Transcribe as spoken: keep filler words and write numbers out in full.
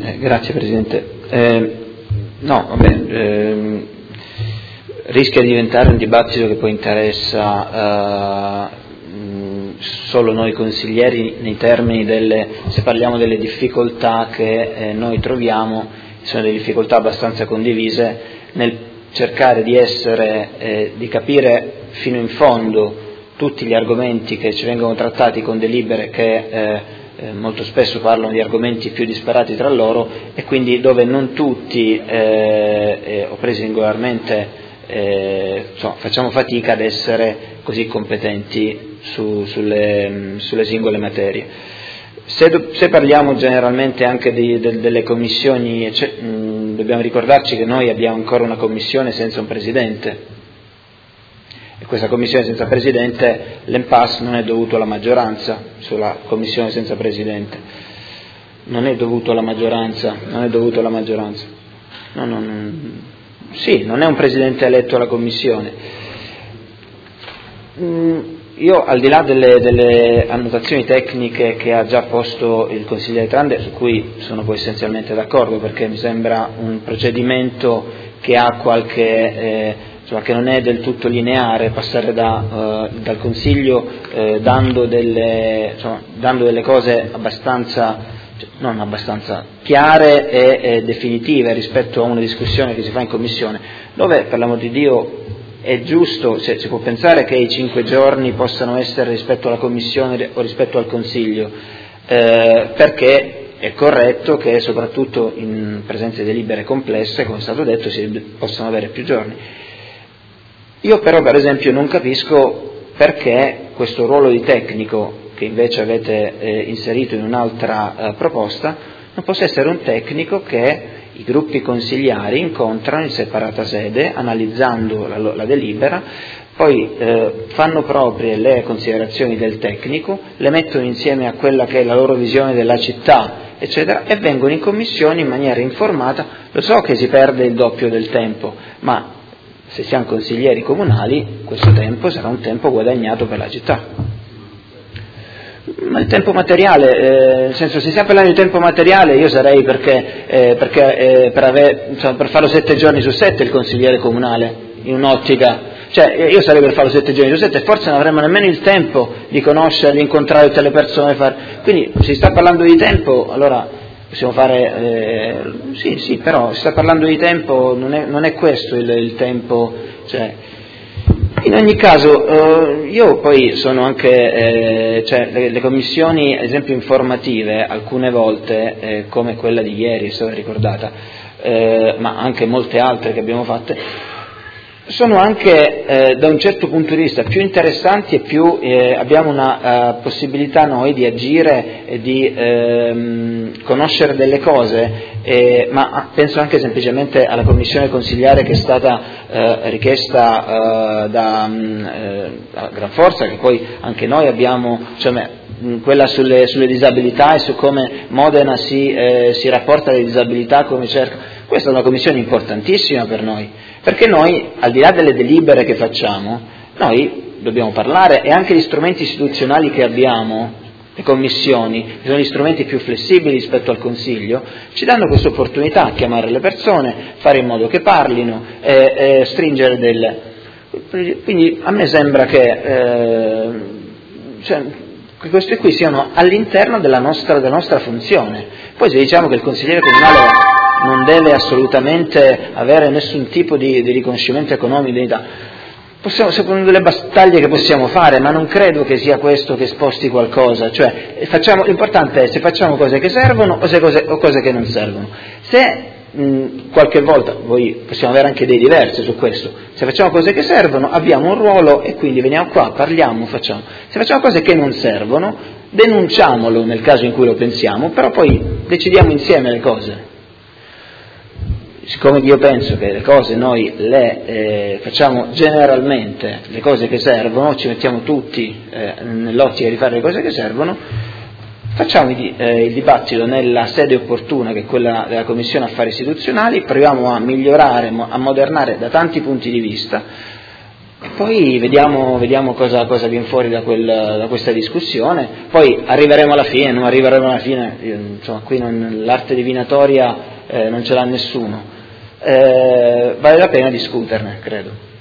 Eh, grazie Presidente. Eh, no, vabbè, ehm, rischia di diventare un dibattito che poi interessa eh, mh, solo noi consiglieri nei termini delle, se parliamo delle difficoltà che eh, noi troviamo, sono delle difficoltà abbastanza condivise nel cercare di essere, eh, di capire fino in fondo tutti gli argomenti che ci vengono trattati con delibere che eh, eh, molto spesso parlano di argomenti più disparati tra loro e quindi dove non tutti, eh, eh, o presi singolarmente, eh, insomma, facciamo fatica ad essere così competenti su, sulle, sulle singole materie. Se, se parliamo generalmente anche di, de, delle commissioni, cioè, mh, dobbiamo ricordarci che noi abbiamo ancora una commissione senza un presidente. E questa commissione senza presidente, l'impasse non è dovuto alla maggioranza sulla commissione senza presidente, non è dovuto alla maggioranza, non è dovuto alla maggioranza, no, no, non, sì, non è un presidente eletto alla commissione. Mm, io al di là delle, delle annotazioni tecniche che ha già posto il consigliere Trande, su cui sono poi essenzialmente d'accordo perché mi sembra un procedimento che ha qualche... Eh, che non è del tutto lineare, passare da, uh, dal Consiglio eh, dando, delle, insomma, dando delle cose abbastanza, cioè, non abbastanza chiare e, e definitive rispetto a una discussione che si fa in Commissione, dove per l'amor di Dio è giusto, cioè, si può pensare che i cinque giorni possano essere rispetto alla Commissione o rispetto al Consiglio, eh, perché è corretto che soprattutto in presenza di delibere complesse, come è stato detto, si possano avere più giorni. Io però per esempio non capisco perché questo ruolo di tecnico che invece avete eh, inserito in un'altra eh, proposta non possa essere un tecnico che i gruppi consigliari incontrano in separata sede analizzando la, la delibera, poi eh, fanno proprie le considerazioni del tecnico, le mettono insieme a quella che è la loro visione della città eccetera e vengono in commissione in maniera informata. Lo so che si perde il doppio del tempo, ma se siamo consiglieri comunali, questo tempo sarà un tempo guadagnato per la città. Ma il tempo materiale, eh, nel senso, se stiamo parlando di tempo materiale, io sarei perché, eh, perché eh, per, aver, insomma, per farlo sette giorni su sette il consigliere comunale, in un'ottica, cioè io sarei per farlo sette giorni su sette, forse non avremmo nemmeno il tempo di conoscerli, incontrare tutte le persone, far... quindi se si sta parlando di tempo, allora... possiamo fare, eh, sì, sì, però si sta parlando di tempo, non è, non è questo il, il tempo, cioè, in ogni caso, eh, io poi sono anche, eh, cioè, le, le commissioni, ad esempio informative, alcune volte, eh, come quella di ieri, è stata ricordata, eh, ma anche molte altre che abbiamo fatte, sono anche eh, da un certo punto di vista più interessanti e più eh, abbiamo una uh, possibilità noi di agire e di ehm, conoscere delle cose, eh, ma penso anche semplicemente alla commissione consigliare che è stata eh, richiesta eh, da eh, a gran forza, che poi anche noi abbiamo, cioè, quella sulle, sulle disabilità e su come Modena si, eh, si rapporta alle disabilità, come cerca. Questa è una commissione importantissima per noi, perché noi, al di là delle delibere che facciamo, noi dobbiamo parlare e anche gli strumenti istituzionali che abbiamo, le commissioni, che sono gli strumenti più flessibili rispetto al Consiglio, ci danno questa opportunità, chiamare le persone, fare in modo che parlino, e, e stringere delle... Quindi a me sembra che, eh, cioè, che queste qui siano all'interno della nostra, della nostra funzione. Poi se diciamo che il consigliere comunale non deve assolutamente avere nessun tipo di, di riconoscimento economico, di dignità, possiamo, sono delle battaglie che possiamo fare, ma non credo che sia questo che sposti qualcosa, cioè facciamo, l'importante è se facciamo cose che servono o, se cose, o cose che non servono. Se mh, qualche volta, voi possiamo avere anche idee diverse su questo, se facciamo cose che servono abbiamo un ruolo e quindi veniamo qua, parliamo, facciamo. Se facciamo cose che non servono, denunciamolo nel caso in cui lo pensiamo, però poi decidiamo insieme le cose. Siccome io penso che le cose noi le eh, facciamo generalmente, le cose che servono, ci mettiamo tutti eh, nell'ottica di fare le cose che servono, facciamo il, eh, il dibattito nella sede opportuna, che è quella della Commissione Affari Istituzionali, proviamo a migliorare, a modernare da tanti punti di vista, Poi vediamo, vediamo cosa, cosa viene fuori da, quel, da questa discussione, poi arriveremo alla fine, non arriveremo alla fine, io, insomma qui non, l'arte divinatoria eh, non ce l'ha nessuno, eh, vale la pena discuterne, credo.